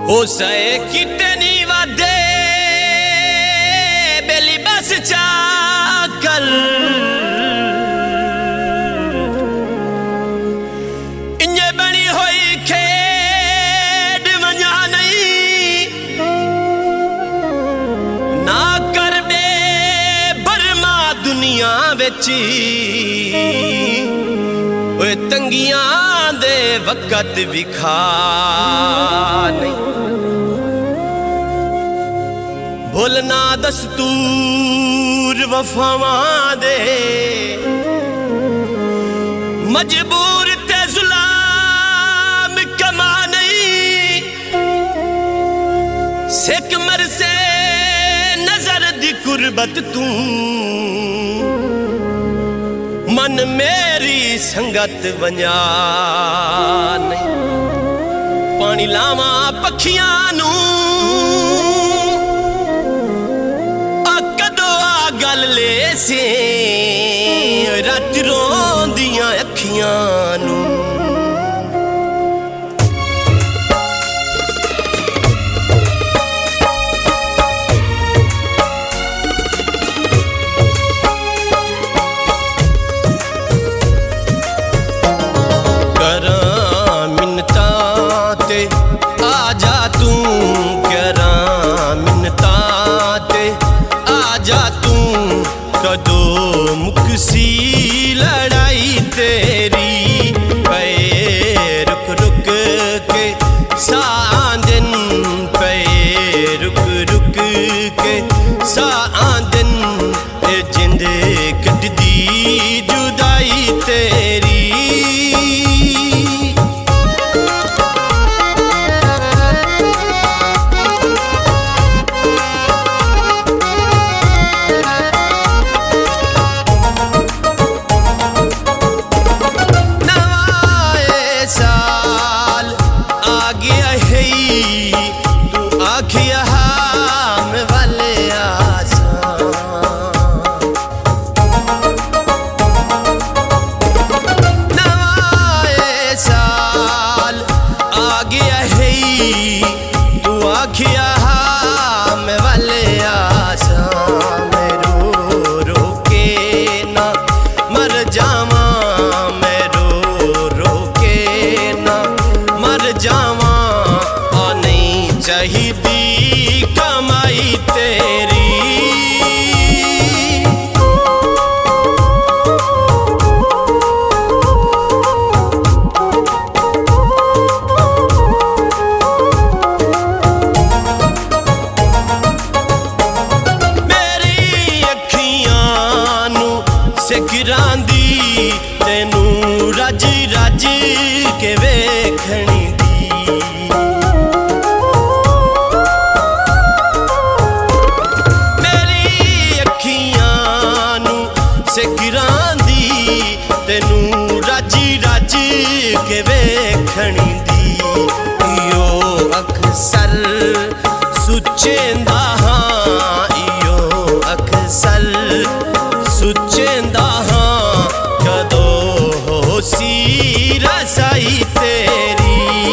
Osae kiteni vade beli bas chakal inye bani hoi khed manja nahi na karbe barma duniya vechi oye tangiyan de वक़्त विखा नहीं भूलना दस्तूर वफावां दे मजबूर ते जुलाम कमा नहीं सिक मर से नजर दी कुर्बत तू मन मेरी संगत वंजा नहीं पानी लावा पखियां नू कदों आ गल ले से रात रोंदियां अखियां नू आजा तू करा मिन्नता ते आजा तू कदो मुकसी लड़ाई तेरी पे रुक रुक के साँदन पे रुक रुक के साँदन जिंद कटदी जुदाई तेरी चाहिदी कमाई तेरी मेरी अखियां नू सिकरांदी तेनू रज रज के वेखनी तेनू राजी राजी के वेखनी दी इयो अक्सर सुचेंदा हाँ इयो अक्सर सुचेंदा हाँ कदो होसी रसाई तेरी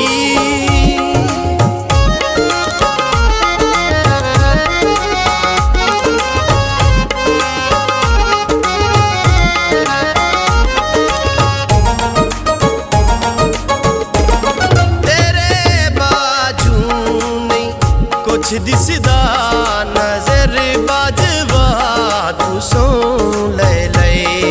कुछ दिसदा नजर बाजवा तू सो ले ले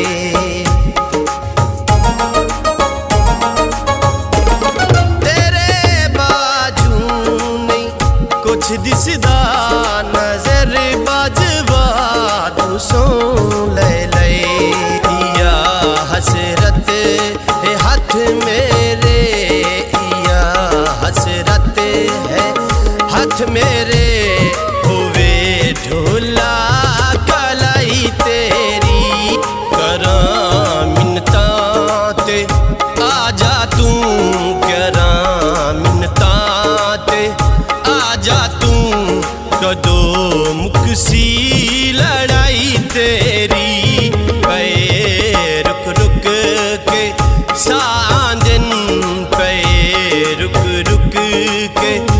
तेरे बाजू नहीं कुछ दिसदा नजर बाजवा तू सो ले ले या हसरत है हाथ मेरे या हसरत है हाथ मेरे हुए ढोला कलाई तेरी करा मिन्नता ते आजा तू करा मिन्नता ते आजा तू कदो मुकसी लड़ाई तेरी पे रुक रुक के साँदन पे रुक रुक के